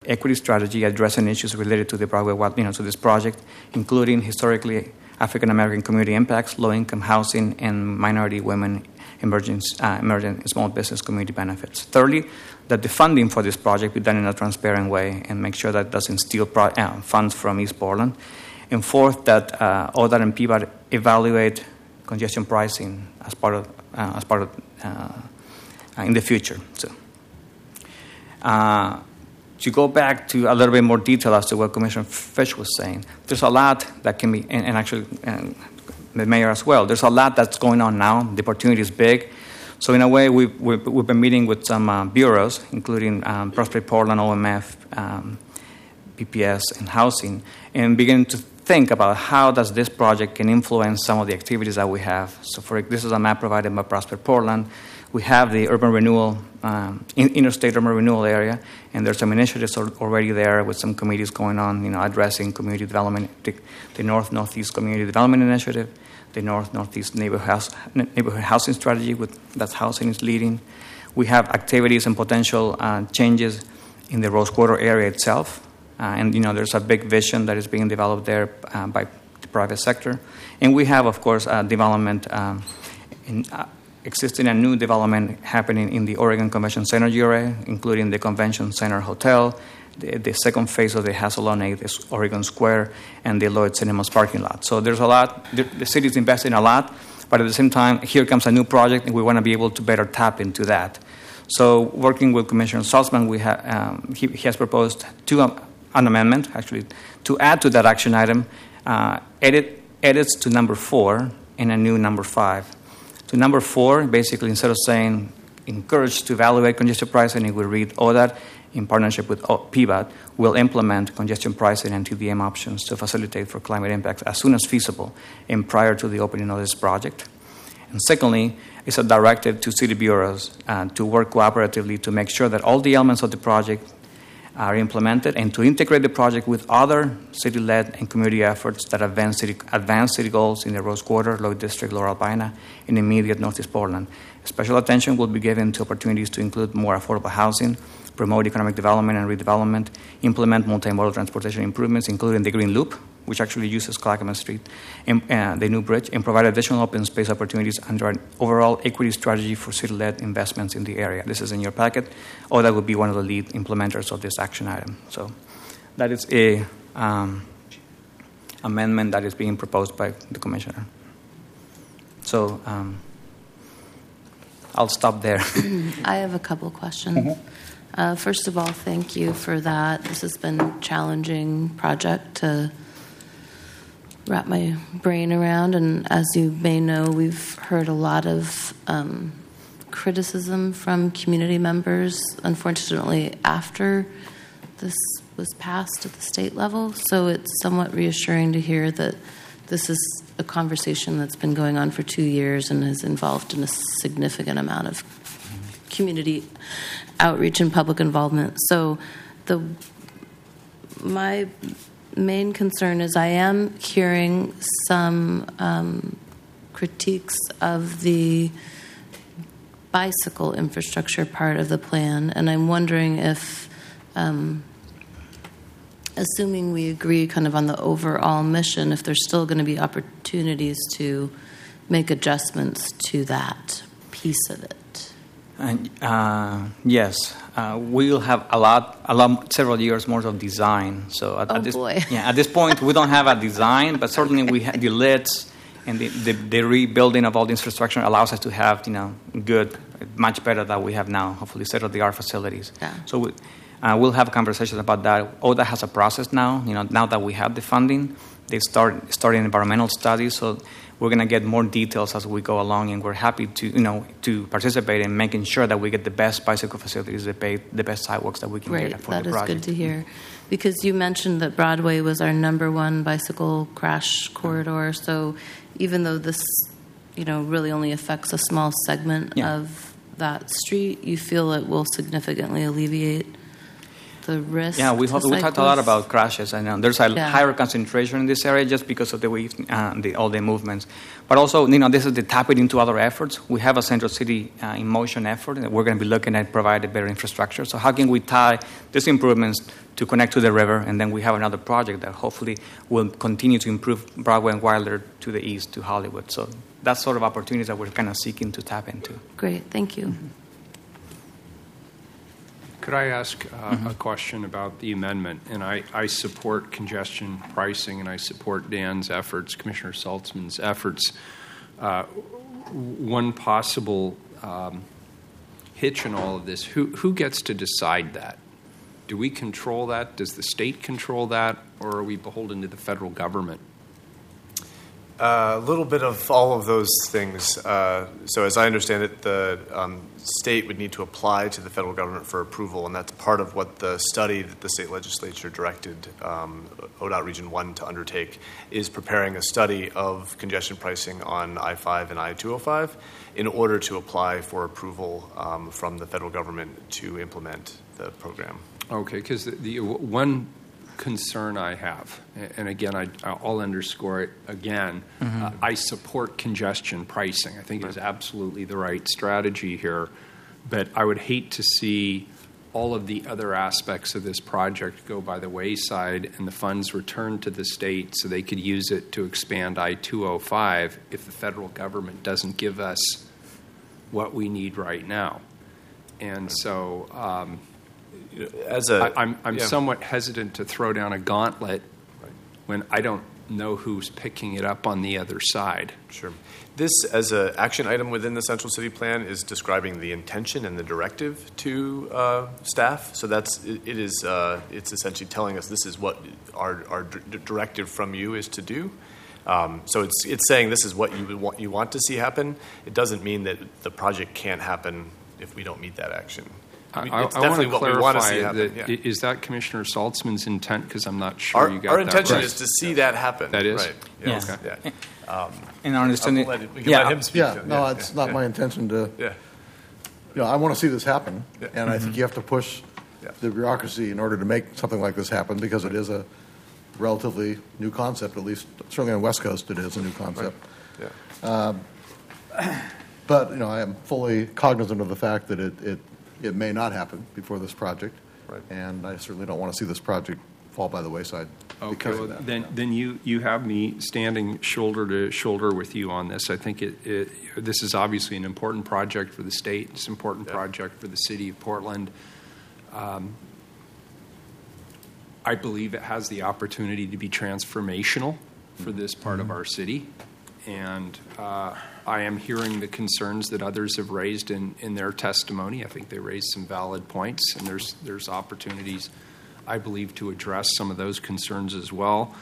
equity strategy addressing issues related to the Broadway, to this project, including historically African American community impacts, low-income housing, and minority women, emerging small business community benefits. Thirdly, that the funding for this project be done in a transparent way and make sure that it doesn't steal funds from East Portland. And fourth, that ODOT and PBOT evaluate congestion pricing as part of in the future. So, to go back to a little bit more detail as to what Commissioner Fish was saying, there's a lot that can be, and actually the mayor as well, there's a lot that's going on now. The opportunity is big. So in a way, we've been meeting with some bureaus, including Prosperity Portland, OMF, PPS, and Housing, and beginning to think about how does this project can influence some of the activities that we have. So this is a map provided by Prosperity Portland. We have the urban renewal, interstate urban renewal area, and there's some initiatives already there with some committees going on, addressing community development, the North-Northeast Community Development Initiative, the North-Northeast Neighborhood Housing Strategy, that Housing is leading. We have activities and potential changes in the Rose Quarter area itself, and there's a big vision that is being developed there by the private sector. And we have, of course, development existing and new development happening in the Oregon Convention Center area, including the Convention Center Hotel, the second phase of the Hassel on 8th is Oregon Square, and the Lloyd Cinemas parking lot. So there's a lot. The city's investing a lot, but at the same time, here comes a new project, and we want to be able to better tap into that. So working with Commissioner Salzman, he has proposed an amendment, actually, to add to that action item, edits to number 4 and a new number 5. To number 4, basically, instead of saying encouraged to evaluate congestion pricing, it will read ODOT in partnership with PBOT will implement congestion pricing and TDM options to facilitate for climate impacts as soon as feasible and prior to the opening of this project. And secondly, it's a directive to city bureaus to work cooperatively to make sure that all the elements of the project are implemented and to integrate the project with other city-led and community efforts that advance city goals in the Rose Quarter, Lloyd District, Laurel Albina, and immediate Northeast Portland. Special attention will be given to opportunities to include more affordable housing, promote economic development and redevelopment, implement multimodal transportation improvements, including the Green Loop, which actually uses Clackamas Street, and the new bridge, and provide additional open space opportunities under an overall equity strategy for city-led investments in the area. This is in your packet. ODOT will be one of the lead implementers of this action item. So that is a amendment that is being proposed by the commissioner. So I'll stop there. I have a couple questions. Mm-hmm. First of all, thank you for that. This has been a challenging project to wrap my brain around, and as you may know, we've heard a lot of criticism from community members, unfortunately, after this was passed at the state level. So it's somewhat reassuring to hear that this is a conversation that's been going on for 2 years and is involved in a significant amount of community outreach and public involvement. So my main concern is I am hearing some critiques of the bicycle infrastructure part of the plan, and I'm wondering if, assuming we agree kind of on the overall mission, if there's still going to be opportunities to make adjustments to that piece of it. Yes, we'll have several years more of design. So at this point, we don't have a design, but certainly we have the lids and the rebuilding of all the infrastructure allows us to have much better than we have now. Hopefully, state-of-the-art facilities. Yeah. So we'll have conversations about that. ODOT has a process now. Now that we have the funding, they starting environmental studies. So we're going to get more details as we go along, and we're happy to participate in making sure that we get the best bicycle facilities, the best sidewalks that we can get for the project. That is good to hear. Because you mentioned that Broadway was our number one bicycle crash corridor. So even though this, really only affects a small segment of that street, you feel it will significantly alleviate the risk? Yeah, we to talked a lot cyclists? about crashes, and there's a Yeah. higher concentration in this area just because of the way all the movements. But also, this is the tapping into other efforts. We have a Central City in Motion effort, and we're going to be looking at providing better infrastructure. So how can we tie these improvements to connect to the river? And then we have another project that hopefully will continue to improve Broadway and Wilder to the east to Hollywood. So that's sort of opportunities that we're kind of seeking to tap into. Great, thank you. Could I ask a question about the amendment? And I support congestion pricing, and I support Dan's efforts, Commissioner Saltzman's efforts. One possible hitch in all of this, who gets to decide that? Do we control that? Does the state control that? Or are we beholden to the federal government? A little bit of all of those things. So as I understand it, the state would need to apply to the federal government for approval, and that's part of what the study that the state legislature directed ODOT Region 1 to undertake, is preparing a study of congestion pricing on I-5 and I-205 in order to apply for approval from the federal government to implement the program. Okay, because the one concern I have, and again, I'll underscore it again, I support congestion pricing. I think it's absolutely the right strategy here, but I would hate to see all of the other aspects of this project go by the wayside and the funds returned to the state so they could use it to expand I-205 if the federal government doesn't give us what we need right now. And so I'm somewhat hesitant to throw down a gauntlet when I don't know who's picking it up on the other side. Sure. This, as an action item within the Central City Plan, is describing the intention and the directive to staff. So it's essentially telling us this is what our directive from you is to do. So it's saying this is what you want to see happen. It doesn't mean that the project can't happen if we don't meet that action. It's definitely what we want to see happen. Is that Commissioner Saltzman's intent? Because I'm not sure you got that our intention right. is to see that happen. That is? Right. Yes. Okay. Yeah. And our understanding, We can let him speak. It's not my intention to. Yeah. I want to see this happen, Yeah. and I think you have to push the bureaucracy in order to make something like this happen, because it is a relatively new concept. At least, certainly on the West Coast, it is a new concept. Right. Yeah. But I am fully cognizant of the fact that it may not happen before this project, Right. and I certainly don't want to see this project fall by the wayside. Okay, because well, of that. then you have me standing shoulder to shoulder with you on this. I think this is obviously an important project for the state. It's an important project for the city of Portland. I believe it has the opportunity to be transformational for this part of our city. And I am hearing the concerns that others have raised in their testimony. I think they raised some valid points, and there's opportunities, I believe, to address some of those concerns as well.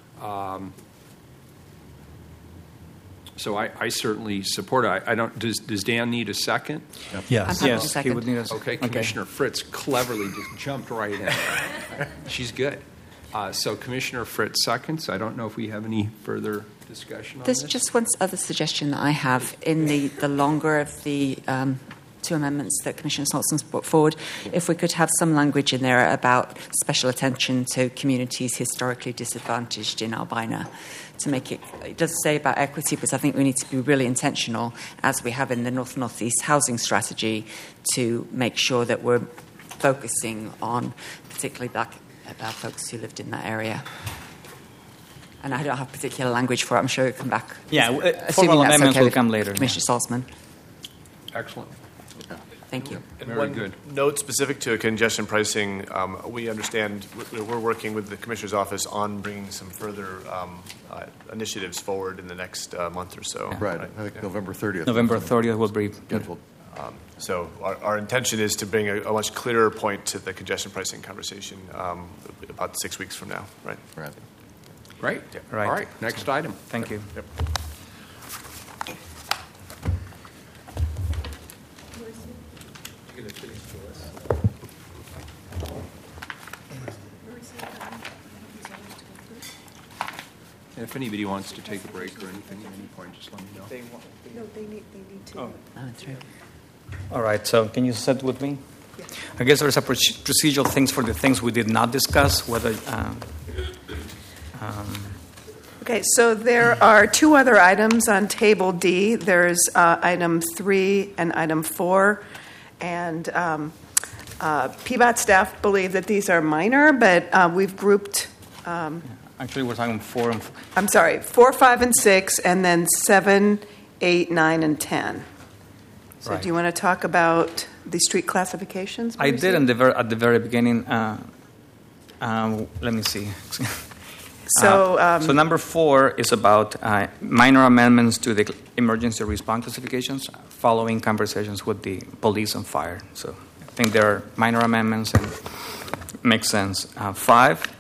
So I certainly support it. I don't. Does Dan need a second? Yes. yes, he would need us. Okay, Commissioner Fritz cleverly just jumped right in. She's good. So Commissioner Fritz seconds. I don't know if we have any further discussion on There's this. just one other suggestion that I have in the longer of the two amendments that Commissioner Saltzman's put forward. If we could have some language in there about special attention to communities historically disadvantaged in Albina, to make it does say about equity, but I think we need to be really intentional, as we have in the North-Northeast housing strategy, to make sure that we're focusing on particularly black folks who lived in that area. And I don't have particular language for it. I'm sure it'll come back. Yeah, Assuming formal that's amendments okay will with come later. Commissioner Saltzman. Excellent. Thank you. And Very one good. note specific to congestion pricing, we understand we're working with the Commissioner's Office on bringing some further initiatives forward in the next month or so. Right. I think November 30th. November 30th will be Scheduled. So our intention is to bring a much clearer point to the congestion pricing conversation about 6 weeks from now. Right. Right. Right. Right. All right. Next item. Thank you. Yep. And if anybody wants to take a break or anything at any point, just let me know. No, they need to. Through. All right, so can you sit with me? I guess there's a procedural things for the things we did not discuss, whether... Okay, so there are two other items on Table D. There's item 3 and item 4, and PBOT staff believe that these are minor, but we've grouped... Actually, we're talking 4 and... I'm sorry, 4, 5, and 6, and then 7, 8, 9, and 10. So Right. do you want to talk about the street classifications? I did at the very beginning. Let me see. So, So number 4 is about minor amendments to the emergency response classifications following conversations with the police and fire. So I think there are minor amendments and makes sense. 5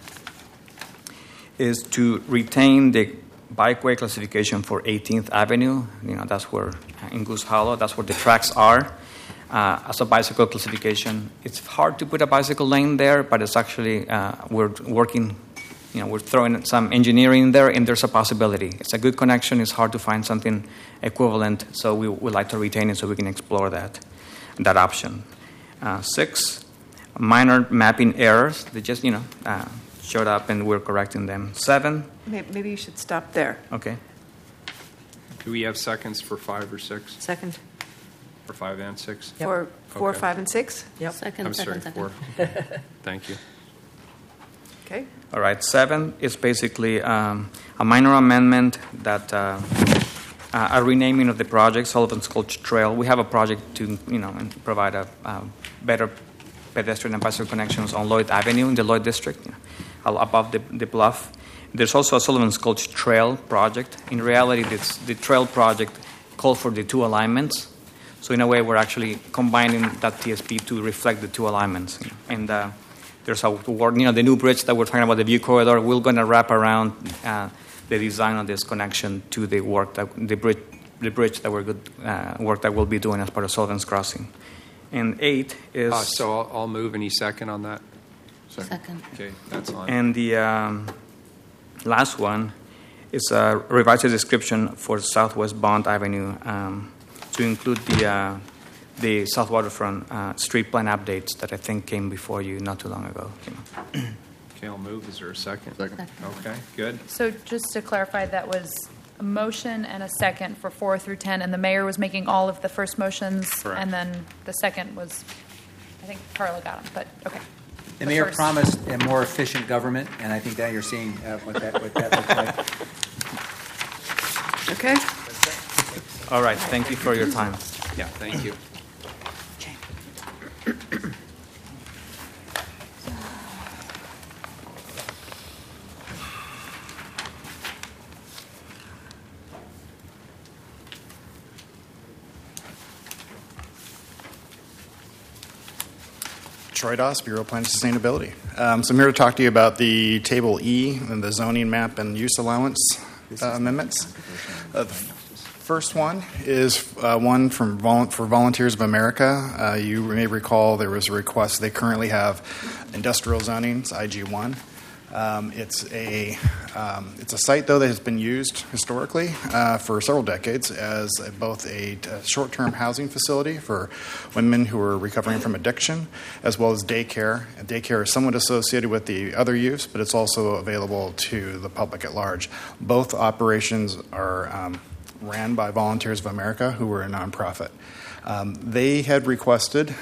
is to retain the bikeway classification for 18th Avenue. That's where, in Goose Hollow, that's where the tracks are. As a bicycle classification, it's hard to put a bicycle lane there, but it's actually, we're working, we're throwing some engineering there, and there's a possibility. It's a good connection. It's hard to find something equivalent, so we would like to retain it so we can explore that option. 6, minor mapping errors. They just, showed up, and we're correcting them. 7. maybe you should stop there. Okay. Do we have seconds for 5 or 6? Second. For 5 and 6? For 4, Okay. 5, and 6? Yep. Second, I'm sorry, second. 4. Thank you. Okay. All right. 7 is basically a minor amendment that a renaming of the project, Sullivan's Gulch Trail. We have a project to provide a better pedestrian and bicycle connections on Lloyd Avenue in the Lloyd District, above the bluff. There's also a Sullivan's Gulch Trail project. In reality, the trail project called for the 2 alignments. So in a way, we're actually combining that TSP to reflect the 2 alignments. And there's the new bridge that we're talking about, the View Corridor. We're going to wrap around the design of this connection to the work the bridge that work that we'll be doing as part of Sullivan's Crossing. And 8 is... So I'll move any second on that. Second. Okay, that's on. And the last one is a revised description for Southwest Bond Avenue to include the South Waterfront street plan updates that I think came before you not too long ago. Okay, I'll move. Is there a second? Second. Okay, good. So just to clarify, that was a motion and a second for 4 through 10, and the mayor was making all of the first motions, Correct. and then the second was, I think Carla got them, but okay. The mayor promised a more efficient government, and I think that you're seeing what that looks like. Okay. All right. Thank you for your time. Yeah, thank you. Troy Doss, Bureau of Plan and Sustainability. So I'm here to talk to you about the Table E and the zoning map and use allowance amendments. The first one is one for Volunteers of America. You may recall there was a request. They currently have industrial zoning, it's IG1. It's a site, though, that has been used historically for several decades as both a short-term housing facility for women who are recovering from addiction, as well as daycare. And daycare is somewhat associated with the other use, but it's also available to the public at large. Both operations are ran by Volunteers of America, who were a nonprofit. They had requested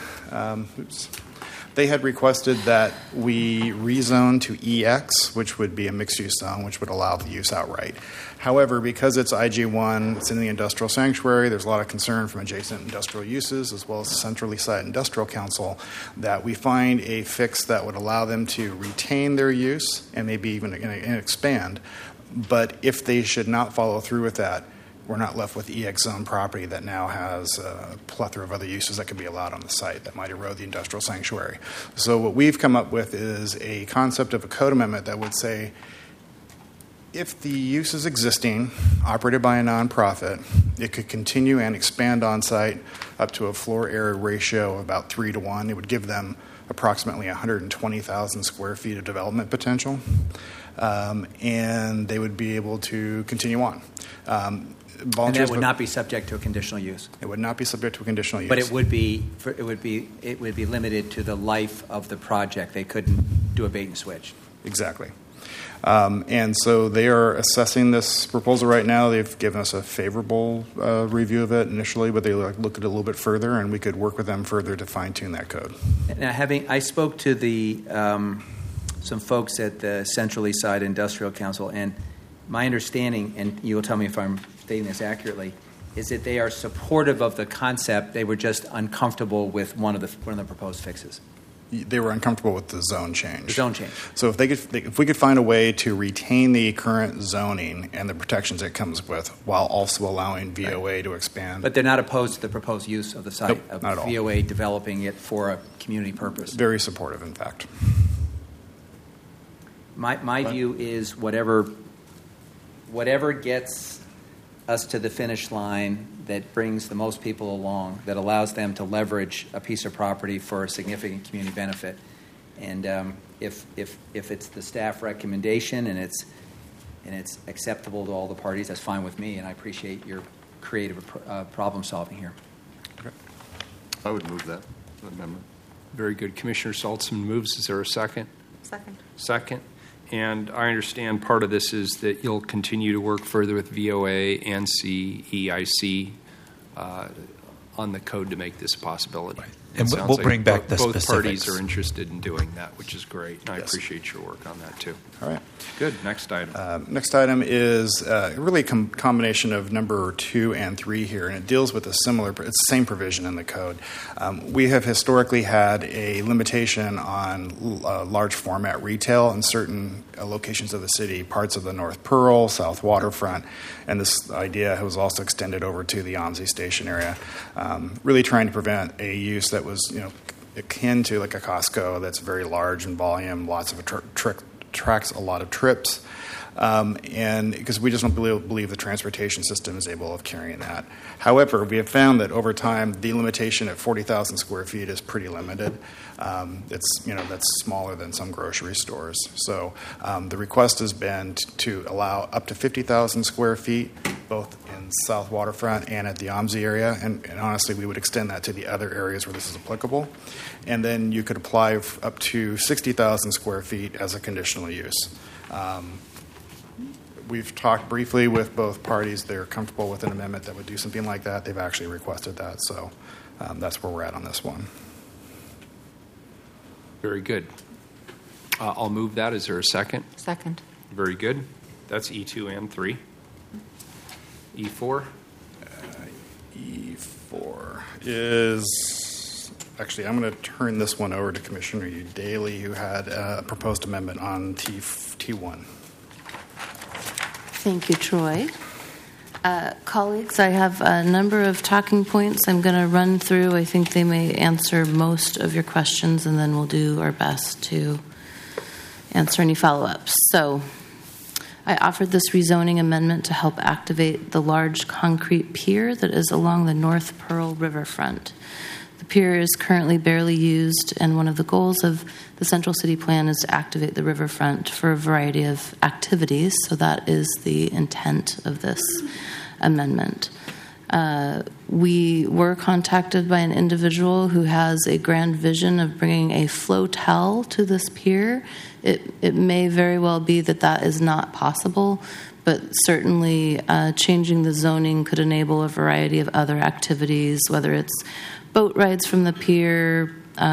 that we rezone to EX, which would be a mixed-use zone, which would allow the use outright. However, because it's IG1, it's in the industrial sanctuary, there's a lot of concern from adjacent industrial uses, as well as the Central East Side Industrial Council, that we find a fix that would allow them to retain their use and maybe even expand. But if they should not follow through with that, we're not left with EX zone property that now has a plethora of other uses that could be allowed on the site that might erode the industrial sanctuary. So what we've come up with is a concept of a code amendment that would say if the use is existing, operated by a nonprofit, it could continue and expand on site up to a floor area ratio of about 3 to 1. It would give them approximately 120,000 square feet of development potential, and they would be able to continue on. And volunteers that would not be subject to a conditional use. It would not be subject to a conditional use. But it would be limited to the life of the project. They couldn't do a bait and switch. Exactly. And so they are assessing this proposal right now. They've given us a favorable review of it initially, but they look at it a little bit further, and we could work with them further to fine-tune that code. Now, I spoke to the some folks at the Central East Side Industrial Council, and my understanding, and you will tell me if I'm stating this accurately, is that they are supportive of the concept. They were just uncomfortable with one of the proposed fixes. They were uncomfortable with the zone change. The zone change. So if we could find a way to retain the current zoning and the protections it comes with, while also allowing VOA to expand. But they're not opposed to the proposed use of the site, Nope, of not at all. VOA developing it for a community purpose. Very supportive, in fact. My view is whatever gets us to the finish line that brings the most people along, that allows them to leverage a piece of property for a significant community benefit. And if it's the staff recommendation and it's acceptable to all the parties, that's fine with me. And I appreciate your creative problem solving here. Okay. I would move that amendment. Very good. Commissioner Saltzman moves. Is there a second? Second. And I understand part of this is that you'll continue to work further with VOA, ANSI, EIC on the code to make this a possibility. And we'll bring back the both specifics. Parties are interested in doing that, which is great. And I appreciate your work on that, too. All right. Good. Next item. Next item is really a combination of number 2 and 3 here, and it deals with it's the same provision in the code. We have historically had a limitation on large format retail in certain locations of the city, parts of the North Pearl, South Waterfront, and this idea was also extended over to the OMSI station area, really trying to prevent a use that was, akin to like a Costco that's very large in volume, lots of tracks a lot of trips, and because we just don't believe the transportation system is able of carrying that. However, we have found that over time, the limitation at 40,000 square feet is pretty limited. That's smaller than some grocery stores. So the request has been to allow up to 50,000 square feet, both in South Waterfront and at the OMSI area, and honestly, we would extend that to the other areas where this is applicable. And then you could apply up to 60,000 square feet as a conditional use. We've talked briefly with both parties. They're comfortable with an amendment that would do something like that. They've actually requested that, so that's where we're at on this one. Very good. I'll move that. Is there a second? Second. Very good. That's E2 and 3. E4? E4 is... Actually, I'm going to turn this one over to Commissioner Daly, who had a proposed amendment on T1. Thank you, Troy. Colleagues, I have a number of talking points I'm going to run through. I think they may answer most of your questions, and then we'll do our best to answer any follow-ups. So I offered this rezoning amendment to help activate the large concrete pier that is along the North Pearl riverfront. The pier is currently barely used, and one of the goals of the Central City Plan is to activate the riverfront for a variety of activities, so that is the intent of this amendment. We were contacted by an individual who has a grand vision of bringing a flotel to this pier. It may very well be that is not possible, but certainly changing the zoning could enable a variety of other activities, whether it's boat rides from the pier,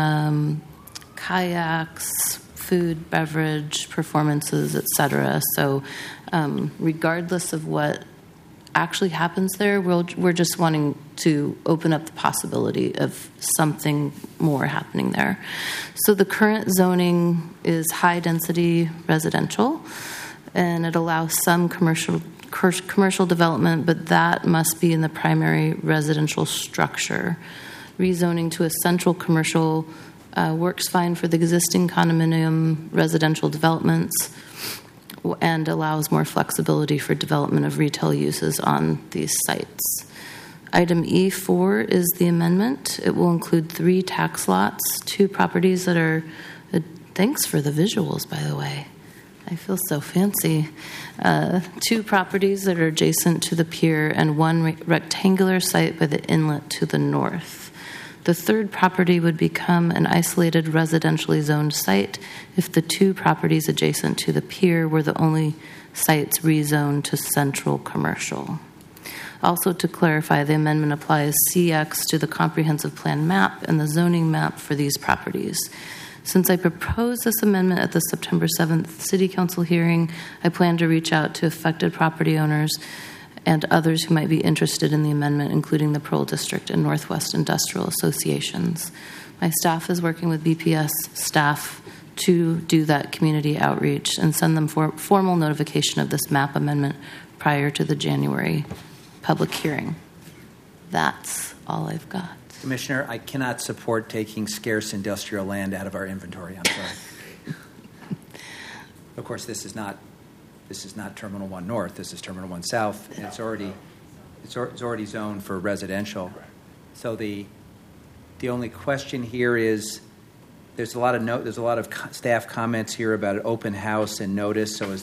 kayaks, food, beverage, performances, etc. So regardless of what actually happens there, we're just wanting to open up the possibility of something more happening there. So the current zoning is high-density residential, and it allows some commercial development, but that must be in the primary residential structure. Rezoning to a central commercial works fine for the existing condominium residential developments and allows more flexibility for development of retail uses on these sites. Item E4 is the amendment. It will include 3 tax lots, 2 properties that are, thanks for the visuals, by the way. I feel so fancy. 2 properties that are adjacent to the pier and 1 rectangular site by the inlet to the north. The 3rd property would become an isolated residentially zoned site if the 2 properties adjacent to the pier were the only sites rezoned to central commercial. Also, to clarify, the amendment applies CX to the comprehensive plan map and the zoning map for these properties. Since I proposed this amendment at the September 7th City Council hearing, I plan to reach out to affected property owners and others who might be interested in the amendment, including the Pearl District and Northwest Industrial Associations. My staff is working with BPS staff to do that community outreach and send them formal notification of this map amendment prior to the January public hearing. That's all I've got. Commissioner, I cannot support taking scarce industrial land out of our inventory. I'm sorry. Of course, this is not Terminal 1 North. This is Terminal 1 South, and it's already zoned for residential. So the only question here is there's a lot of staff comments here about an open house and notice. So is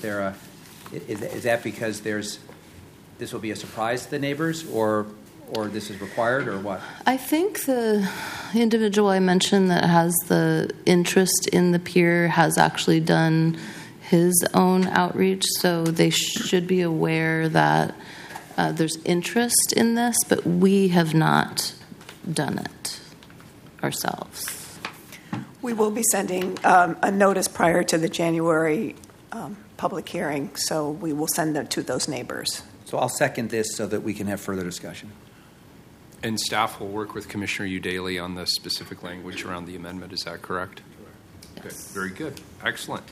that because this will be a surprise to the neighbors, or this is required, or what? I think the individual I mentioned that has the interest in the pier has actually done his own outreach, so they should be aware that there's interest in this, but we have not done it ourselves. We will be sending a notice prior to the January public hearing, so we will send that to those neighbors. So I'll second this so that we can have further discussion. And staff will work with Commissioner Udaly on the specific language around the amendment. Is that correct? Yes. Okay, very good. Excellent.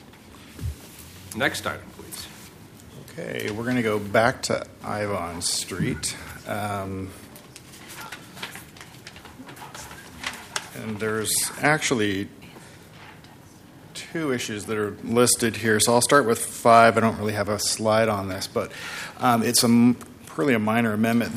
Next item, please. Okay, we're going to go back to Ivon Street. And there's actually 2 issues that are listed here. So I'll start with 5. I don't really have a slide on this, but it's really a minor amendment.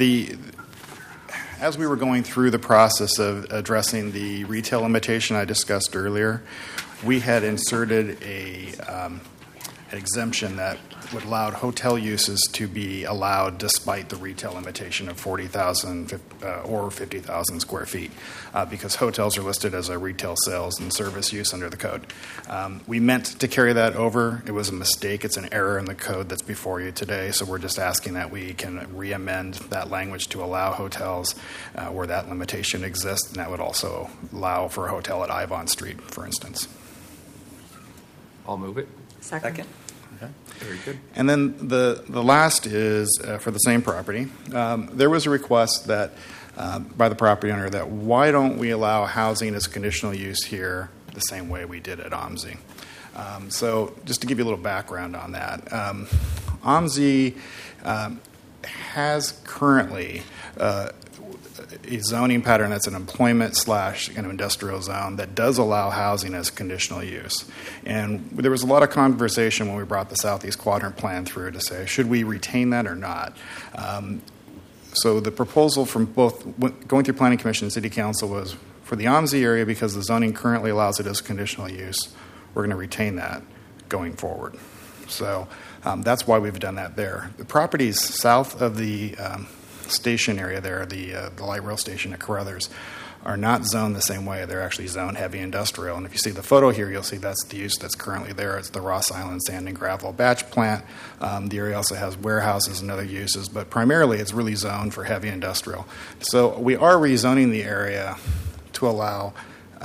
As we were going through the process of addressing the retail limitation I discussed earlier, we had inserted an exemption that would allow hotel uses to be allowed despite the retail limitation of 40,000 or 50,000 square feet because hotels are listed as a retail sales and service use under the code. We meant to carry that over. It was a mistake. It's an error in the code that's before you today, so we're just asking that we can re-amend that language to allow hotels where that limitation exists, and that would also allow for a hotel at Ivon Street, for instance. I'll move it. Second. Okay. Very good. And then the last is for the same property. There was a request that by the property owner that why don't we allow housing as a conditional use here the same way we did at OMSI. So just to give you a little background on that, OMSI has currently a zoning pattern that's an employment / kind of industrial zone that does allow housing as conditional use. And there was a lot of conversation when we brought the Southeast Quadrant Plan through to say, should we retain that or not? So the proposal from both going through Planning Commission and City Council was for the OMSI area, because the zoning currently allows it as conditional use, we're going to retain that going forward. So that's why we've done that there. The properties south of the station area there, the light rail station at Carruthers, are not zoned the same way. They're actually zoned heavy industrial. And if you see the photo here, you'll see that's the use that's currently there. It's the Ross Island Sand and Gravel batch plant. The area also has warehouses and other uses, but primarily it's really zoned for heavy industrial. So we are rezoning the area to allow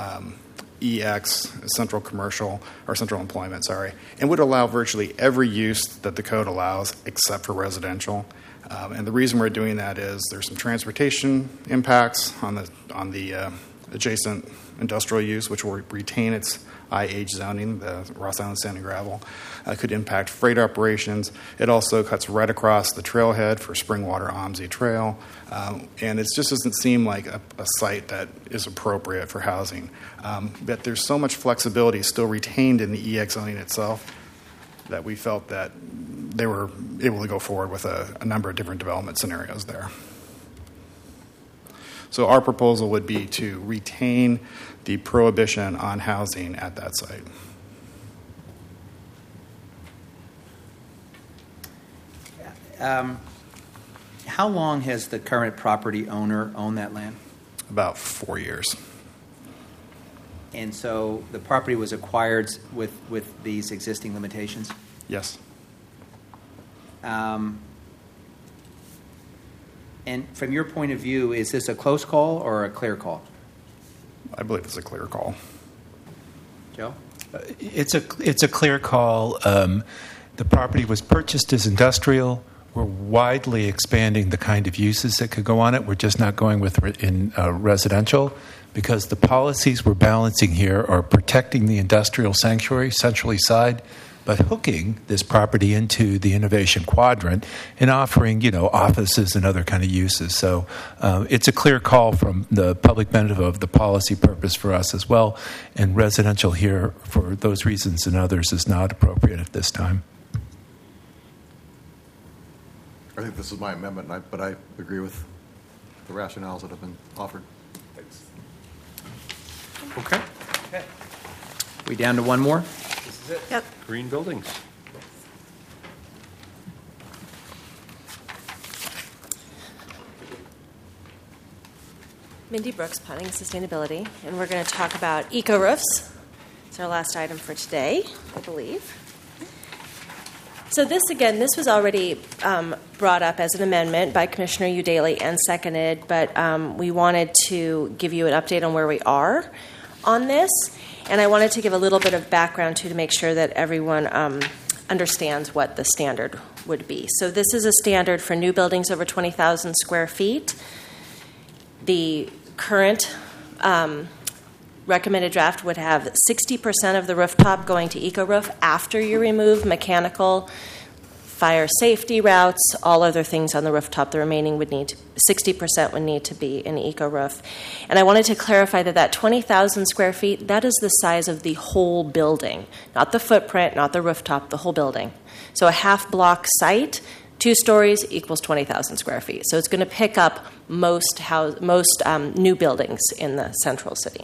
EX, central commercial, or central employment, and would allow virtually every use that the code allows except for residential. And the reason we're doing that is there's some transportation impacts on the adjacent industrial use, which will retain its IH zoning, the Ross Island Sand and Gravel. Could impact freight operations. It also cuts right across the trailhead for Springwater OMSI Trail. And it just doesn't seem like a site that is appropriate for housing. But there's so much flexibility still retained in the EX zoning itself that we felt that they were able to go forward with a number of different development scenarios there. So our proposal would be to retain the prohibition on housing at that site. How long has the current property owner owned that land? About 4 years. And so the property was acquired with these existing limitations? Yes. And from your point of view, is this a close call or a clear call? I believe it's a clear call. Joe? It's a clear call. The property was purchased as industrial. We're widely expanding the kind of uses that could go on it. We're just not going with residential, because the policies we're balancing here are protecting the industrial sanctuary, Central East Side, but hooking this property into the innovation quadrant and offering, offices and other kind of uses. So it's a clear call from the public benefit of the policy purpose for us as well. And residential here, for those reasons and others, is not appropriate at this time. I think this is my amendment, but I agree with the rationales that have been offered. Thanks. Okay. We down to one more? This is it. Yep. Green buildings. Mindy Brooks, Planning and Sustainability, and we're going to talk about eco-roofs. It's our last item for today, I believe. So this was already brought up as an amendment by Commissioner Udaley and seconded, but we wanted to give you an update on where we are on this. And I wanted to give a little bit of background, too, to make sure that everyone understands what the standard would be. So this is a standard for new buildings over 20,000 square feet. The current recommended draft would have 60% of the rooftop going to eco-roof after you remove mechanical, fire safety routes, all other things on the rooftop. The remaining 60% would need to be an eco-roof. And I wanted to clarify that 20,000 square feet, that is the size of the whole building, not the footprint, not the rooftop, the whole building. So a half-block site, 2 stories equals 20,000 square feet. So it's going to pick up most new buildings in the central city.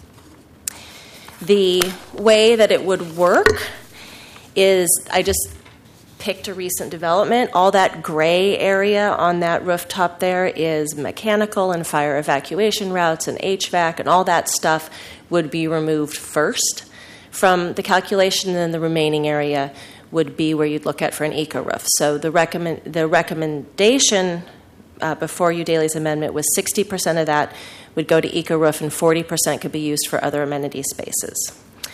The way that it would work is I just picked a recent development. All that gray area on that rooftop there is mechanical and fire evacuation routes and HVAC, and all that stuff would be removed first from the calculation, and then the remaining area would be where you'd look at for an eco-roof. So the recommendation before Udaley's amendment was 60% of that would go to eco-roof and 40% could be used for other amenity spaces.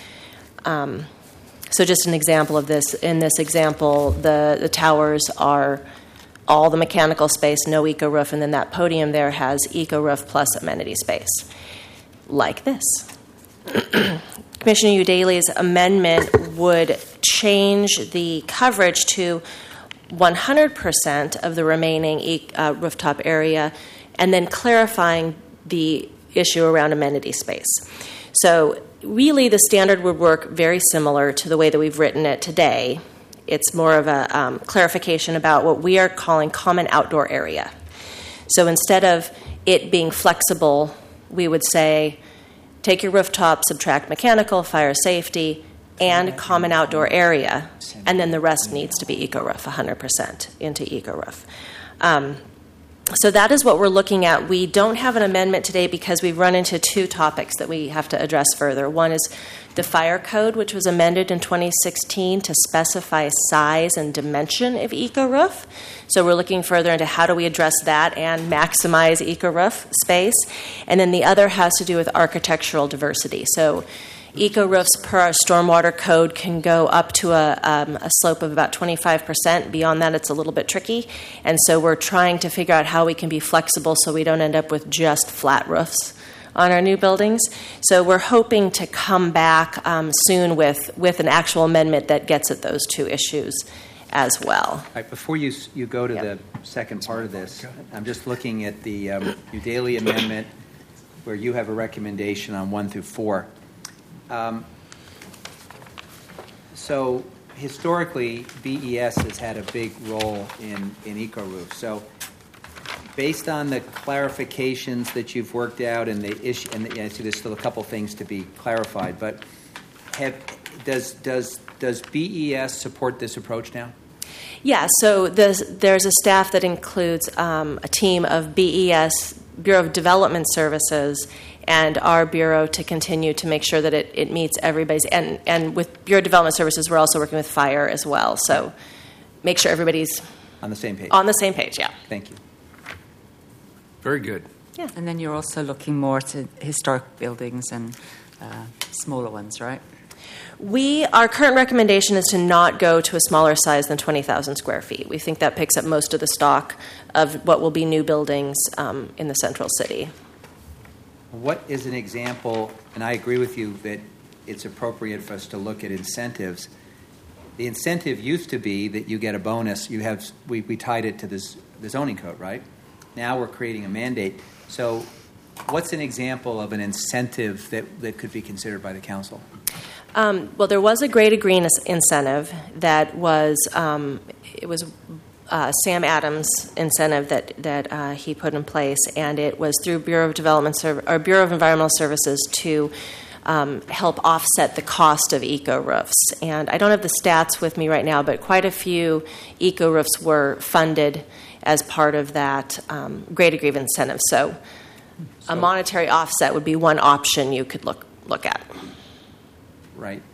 So just an example of this. In this example, the towers are all the mechanical space, no eco-roof, and then that podium there has eco-roof plus amenity space, like this. Commissioner Udaley's amendment would change the coverage to 100% of the remaining rooftop area, and then clarifying the issue around amenity space. So really the standard would work very similar to the way that we've written it today. It's more of a clarification about what we are calling common outdoor area. So instead of it being flexible, we would say take your rooftop, subtract mechanical, fire safety, and common outdoor area, and then the rest needs to be eco-roof, 100% into eco-roof. So that is what we're looking at. We don't have an amendment today because we've run into 2 topics that we have to address further. One is the fire code, which was amended in 2016 to specify size and dimension of eco-roof. So we're looking further into how do we address that and maximize eco-roof space. And then the other has to do with architectural diversity. So eco-roofs per our stormwater code can go up to a slope of about 25%. Beyond that, it's a little bit tricky. And so we're trying to figure out how we can be flexible so we don't end up with just flat roofs on our new buildings. So we're hoping to come back soon with an actual amendment that gets at those 2 issues as well. All right, before you go to the second part of this, I'm just looking at the Udaley amendment where you have a recommendation on 1 through 4. So historically, BES has had a big role in eco-roof. So based on the clarifications that you've worked out and the issue, and I see there's still a couple things to be clarified, but does BES support this approach now? Yeah, so there's a staff that includes a team of BES, Bureau of Development Services, and our bureau to continue to make sure that it meets everybody's. And with Bureau of Development Services, we're also working with fire as well. So make sure everybody's On the same page. on the same page, yeah. Thank you. Very good. Yeah. And then you're also looking more to historic buildings and smaller ones, right? Our current recommendation is to not go to a smaller size than 20,000 square feet. We think that picks up most of the stock of what will be new buildings in the central city. What is an example, and I agree with you that it's appropriate for us to look at incentives. The incentive used to be that you get a bonus. We tied it to the zoning code, right? Now we're creating a mandate. So what's an example of an incentive that could be considered by the council? Well, there was a graded green incentive that was Sam Adams' incentive that he put in place, and it was through Bureau of Environmental Services to help offset the cost of eco roofs. And I don't have the stats with me right now, but quite a few eco roofs were funded as part of that graded green incentive. So a monetary offset would be one option you could look at. Right.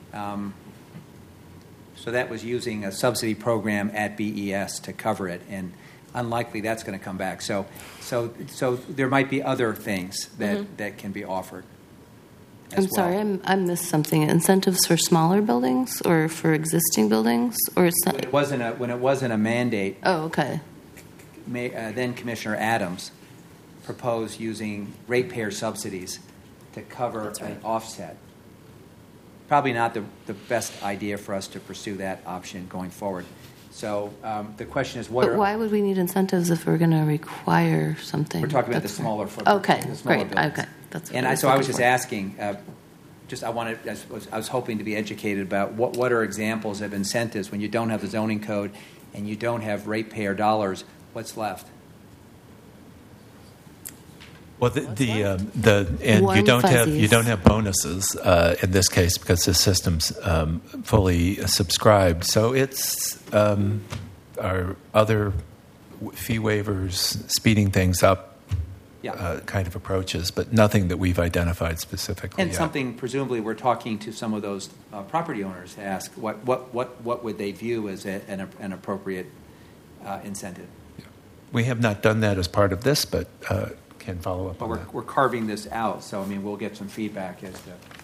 So that was using a subsidy program at BES to cover it, and unlikely that's going to come back. So there might be other things that can be offered. I'm sorry, I missed something. Incentives for smaller buildings or for existing buildings, or when it wasn't a mandate. Oh, okay. Then Commissioner Adams proposed using ratepayer subsidies to cover an offset. Probably not the best idea for us to pursue that option going forward. So the question is, why would we need incentives if we're going to require something? We're talking about the smaller footprint. Okay, great. Buildings. Okay, that's. And I was just asking. I was hoping to be educated about what are examples of incentives when you don't have the zoning code and you don't have ratepayer dollars. What's left? Well, you don't have bonuses in this case because the system's fully subscribed. So it's our other fee waivers, speeding things up, kind of approaches, but nothing that we've identified specifically. And yet. Something presumably we're talking to some of those property owners to ask what would they view as an appropriate incentive. Yeah. We have not done that as part of this, but. Can follow up on that. We're carving this out, so we'll get some feedback as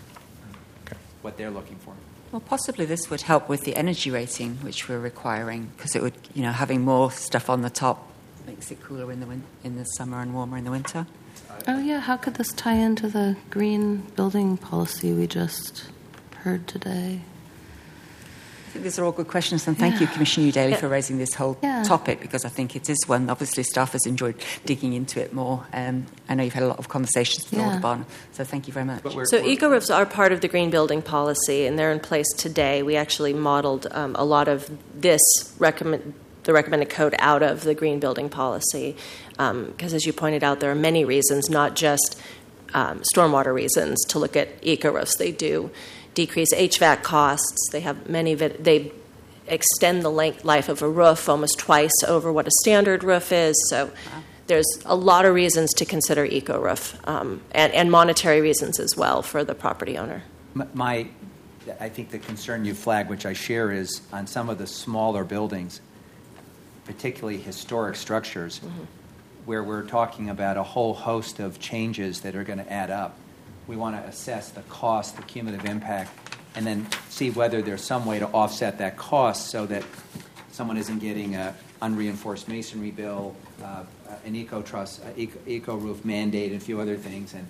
to what they're looking for. Well, possibly this would help with the energy rating, which we're requiring, because it would, having more stuff on the top makes it cooler in the summer and warmer in the winter. Oh yeah, how could this tie into the green building policy we just heard today? I think these are all good questions, and thank you, Commissioner Daly, for raising this whole topic, because I think it is one. Obviously, staff has enjoyed digging into it more. I know you've had a lot of conversations with Audubon, so thank you very much. So eco-roofs are part of the green building policy, and they're in place today. We actually modeled a lot of the recommended code out of the green building policy, because as you pointed out, there are many reasons, not just stormwater reasons, to look at eco-roofs. They do decrease HVAC costs. They have they extend the life of a roof almost twice over what a standard roof is. So there's a lot of reasons to consider eco-roof, and monetary reasons as well for the property owner. I think the concern you flag, which I share, is on some of the smaller buildings, particularly historic structures, where we're talking about a whole host of changes that are going to add up. We want to assess the cost, the cumulative impact, and then see whether there's some way to offset that cost so that someone isn't getting an unreinforced masonry bill, an eco-roof mandate, and a few other things. And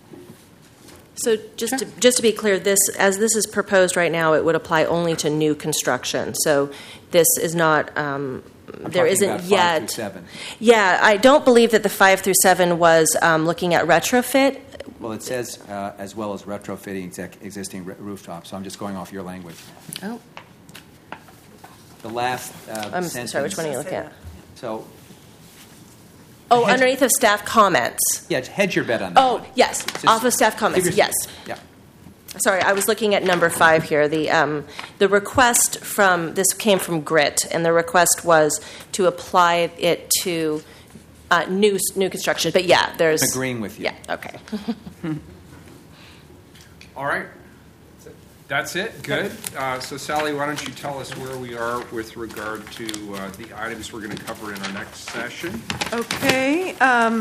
so just to be clear, this is proposed right now, it would apply only to new construction. So this is not. There isn't yet. 5 through 7. Yeah, I don't believe that the 5 through 7 was looking at retrofit. Well, it says as well as retrofitting existing rooftops. So I'm just going off your language. Oh. The last I'm sentence. sorry, which one are you looking at? So. Underneath of staff comments. Yeah, hedge your bet on that. Oh, yes, off of staff comments, yes. Yeah. Sorry, I was looking at number 5 here. The request this came from GRIT, and the request was to apply it to new construction. But yeah, there's Agreeing with you. Yeah. Okay. All right. That's it? Good. So, Sally, why don't you tell us where we are with regard to the items we're going to cover in our next session? Okay.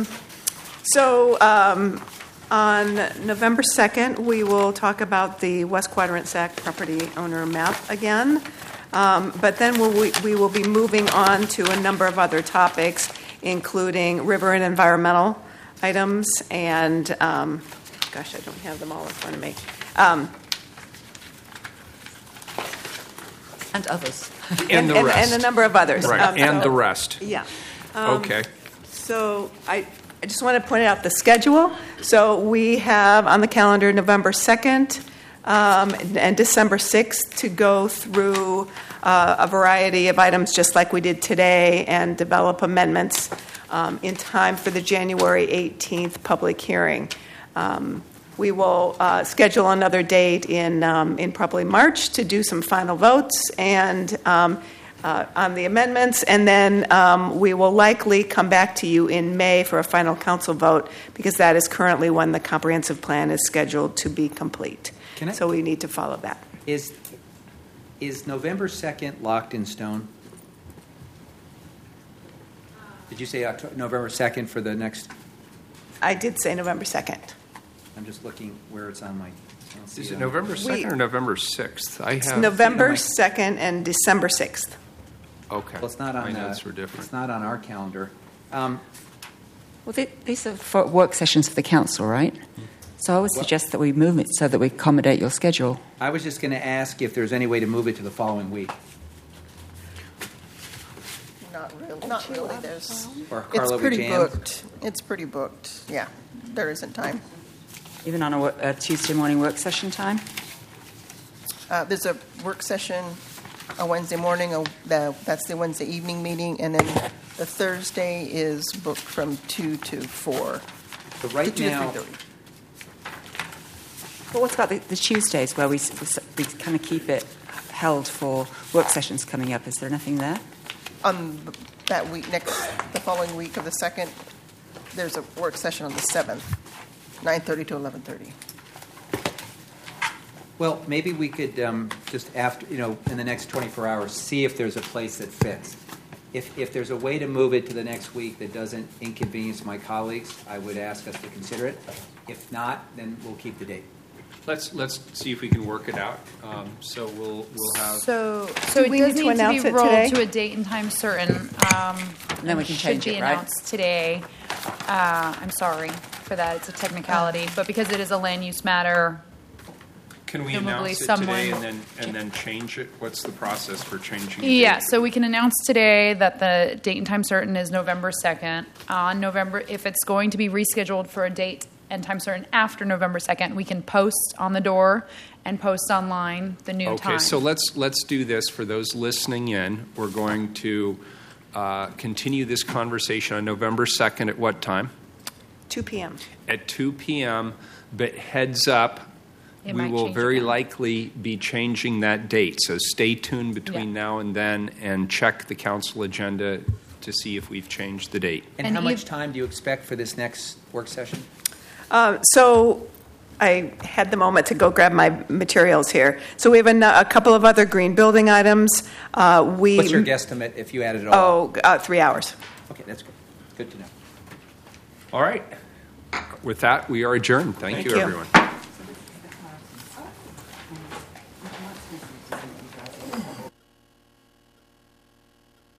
On November 2nd, we will talk about the West Quadrant SAC property owner map again. But then we will be moving on to a number of other topics, including river and environmental items. And, gosh, I don't have them all in front of me. And others. And the rest. And a number of others. Right, and the rest. Yeah. Okay. So I just want to point out the schedule. So we have on the calendar November 2nd and December 6th to go through a variety of items just like we did today and develop amendments in time for the January 18th public hearing. We will schedule another date in probably March to do some final votes and on the amendments, and then we will likely come back to you in May for a final council vote because that is currently when the comprehensive plan is scheduled to be complete. So we need to follow that. Is November 2nd locked in stone? Did you say November 2nd for the next? I did say November 2nd. I'm just looking where it's on my. Is it November 2nd or November 6th? It's November 2nd and December 6th. Okay. Well, it's not on. My notes were different. It's not on our calendar. Well, these are for work sessions for the council, right? So I would suggest that we move it so that we accommodate your schedule. I was just going to ask if there's any way to move it to the following week. Not really. Or Carla, It's pretty we jam? booked. It's pretty booked. Yeah, there isn't time. Even on a Tuesday morning work session time? There's a work session on Wednesday morning. That's the Wednesday evening meeting, and then the Thursday is booked from 2 to 4. So right now, 2 to 3:30. But what about the Tuesdays where we kind of keep it held for work sessions coming up? Is there nothing there? On that week, the following week of the 2nd, there's a work session on the 7th, 9:30 to 11:30. well, maybe we could just after, in the next 24 hours, see if there's a place that fits. If there's a way to move it to the next week that doesn't inconvenience my colleagues, I would ask us to consider it. If not, then we'll keep the date. Let's see if we can work it out. So we'll have. So Do it we does need to need to announce be it rolled today? to a date and time certain. And then we can change should be it, right? announced today. I'm sorry for that. It's a technicality, but because it is a land use matter, Can we presumably announce it someone- today and then change it? What's the process for changing it? yeah. So we can announce today that the date and time certain is November 2nd. On November, if it's going to be rescheduled for a date and time certain after November 2nd, we can post on the door and post online the new time. Okay, so let's do this for those listening in. We're going to continue this conversation on November 2nd at what time? 2 p.m. At 2 p.m., but heads up, It we might will change very again. likely be changing that date. So stay tuned between Yeah. now and then and check the council agenda to see if we've changed the date. And And how much Eve- time do you expect for this next work session? So I had the moment to go grab my materials here. So we have a couple of other green building items. What's your guesstimate if you added it all? 3 hours. Okay, that's good. Good to know. All right. With that, we are adjourned. Thank you, you. everyone.